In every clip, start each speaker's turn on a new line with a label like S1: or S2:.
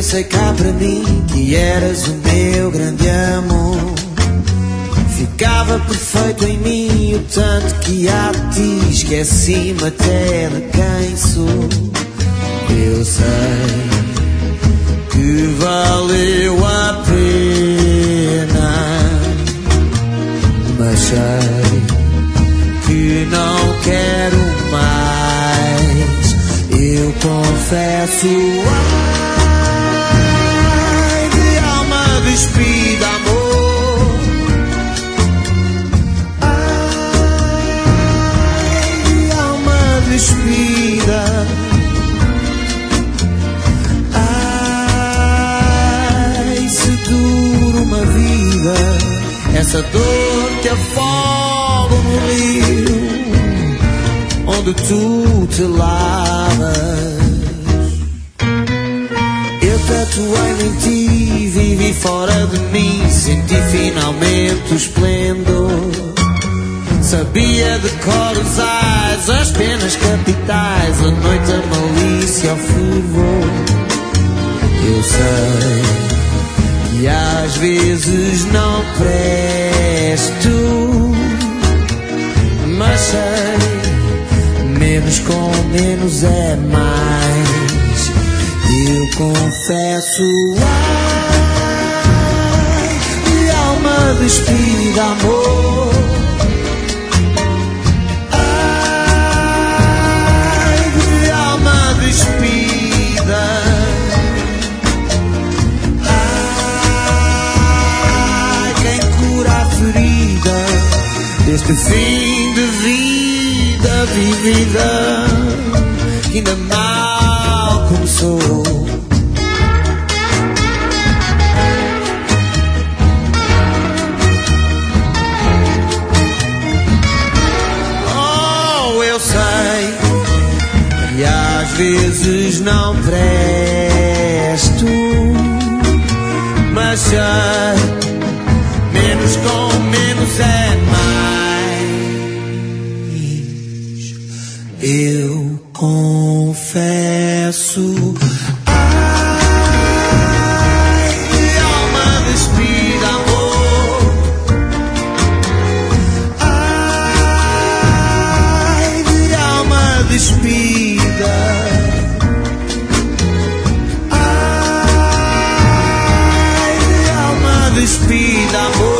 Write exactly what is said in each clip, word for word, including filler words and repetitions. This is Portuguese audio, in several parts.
S1: pensei cá para mim que eras o meu grande amor. Ficava perfeito em mim o tanto que há de ti esqueci-me até de quem sou. Eu sei que valeu a pena, mas sei que não quero mais. Eu confesso, ai, de alma despida, amor. Ai, de alma despida. Ai, se dura uma vida, essa dor que afoga no rio onde tu te lavas. Eu tatuei-me em ti, vivi fora de mim, senti finalmente o esplendor. Sabia de cor os ais, as penas capitais, a noite, a malícia, o fervor. Eu sei que às vezes não presto, mas sei, menos com menos é mais. Eu confesso, ai, de alma despida, amor. Ai, de alma despida. Ai, quem cura a ferida deste fim de vida vivida, que ainda mal começou. Oh, eu sei que às vezes não presto, mas sei, menos com menos é mais. Eu confesso, ai, de alma despida, amor. Ai, de alma despida. Ai, de alma despida, amor.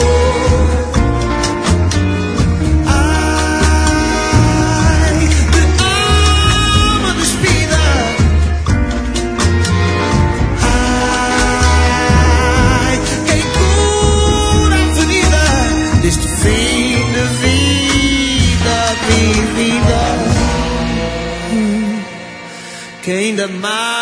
S1: Que ainda mais